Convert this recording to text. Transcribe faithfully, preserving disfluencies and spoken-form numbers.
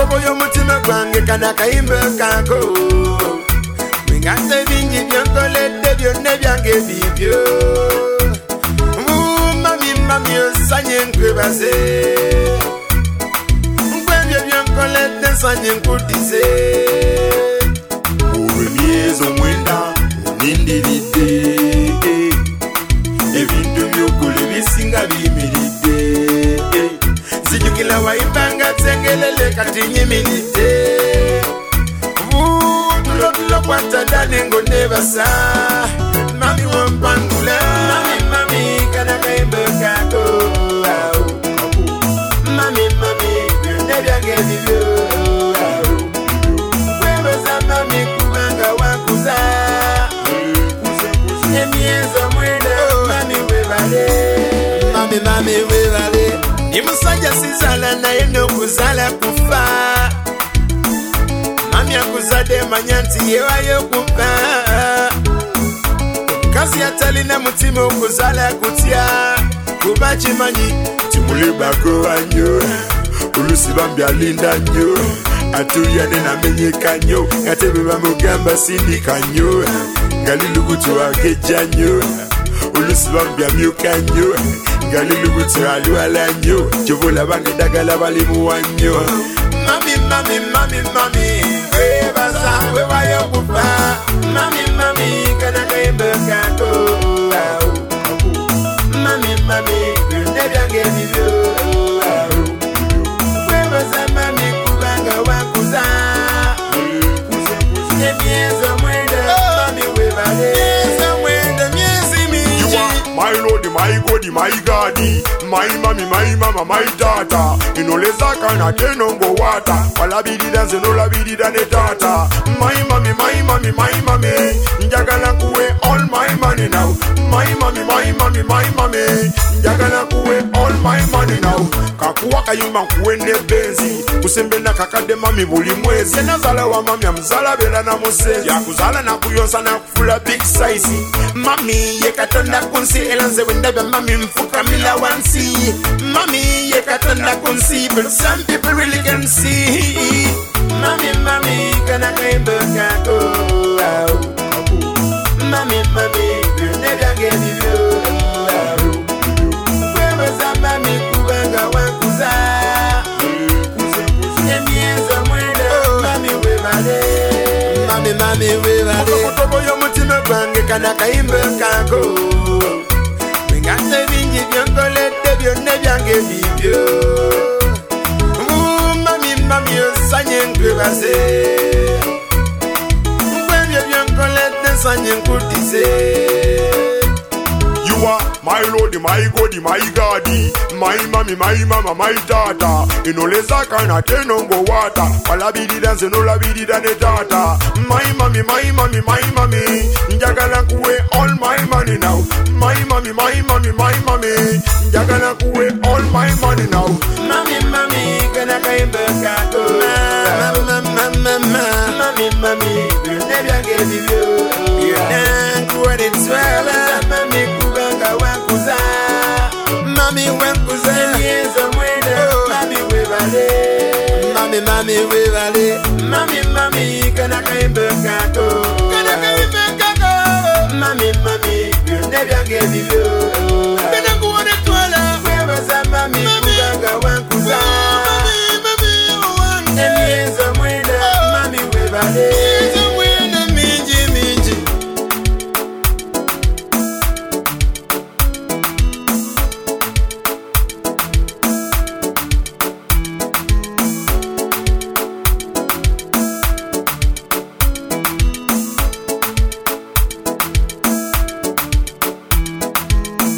Mutobo yo mutima gwange kana kaimbe kako. Ngate bingi byokolede byonna byange bibyo. Mami mami osanye nkwebaze. Nkwebyo byokolede nsanye nkutize. Uwemyezo mwenda unindiride. Ebintu byokole bisinga biyimiridde. Zijukila waibanga tengelele kati nyimiridde. Tulo kwata dane ngo nebasa. Mami wampangula. Mami mami kana kaimbe kako. Mami mami nebyange bibyo. Kwebasa mami kubanga wakuza. Emyezo mwenda mami webale. Mami mami webale. Imusajja sizala naye nokuzala kufa. Mami akuzade manyanti yewayo kufa. Kazi atalina mutima okuzala kutya. Kuba kimanyi timulibako wanyo. Olusi bambi alinda nnyo. Atuyane namenyeka nnyo. Katebe bamugamba sindika nnyo. Ngalilubutu ageja nnyo. Olusi bambi amyuka nnyo. Ngalilubutu alwala nnyo. Jovola bange dagala balimu wannyo. Mami mami mami mami webaza wewayo kufa. Mami mami kana kaimbe kako. Mami mami nebyange bibyo. Webaza mami kubanga wakuza. Emyezo mwenda mami webale. Mwenda myezi mingi. My lord, my god, my god, my mommy, my mama, my tata. Inoleza kana tenongo wata. Wala bidi dance no la bidi dane tata. My mommy, my mommy, my mommy. Njagala kuwe all my money now. My mommy, my mommy, my mommy. Njagala kuwe all my money now. Kakuwa kayumba kuwende benzi. Kusembe na kakade mami buli mwezi. Nazala wa mami amzala bela na mose. Ya kuzala na kuyosa na kufula big size. Mami ye katonda kunsi elanze wenda ba mami mfuka mila wansi. Mami ye katonda kunsi but some people really can see. Mami mami kana kaimbe kako. Mami mami nebyange bibyo. Kwebeza mami kubanga wakuza. Emyezo mwenda mami webale. Mami mami webale. Mutobo yo mutima gwange kana kaimbe kako. Ngate bingi byokolede byonna byange bibyo. Mami mami osanye nkwebaze. Nkwebyo byokolede nsanye nkutize. You are my lord, my god, my god, my mommy, my mama, my tata. Inoleza kana tenongo wata. Wala bidi dance no la bidi dane tata. My mommy, my mommy, my mommy. Njagala kuwe all my money now. My mommy, my mommy, my mommy. Njagala kuwe all my money now. Mami mami kana kaimbe kako. Mama mama mama. Mami mami nebyange bibyo. Nankuwa nitswala. Mami kubanga wakuza. Mami wakuza. Emyezo mwenda mami webale. Mami mami webale. Mami mami kana kaimbe kako. Kana kaimbe kako. Mami mami nebyange bibyo.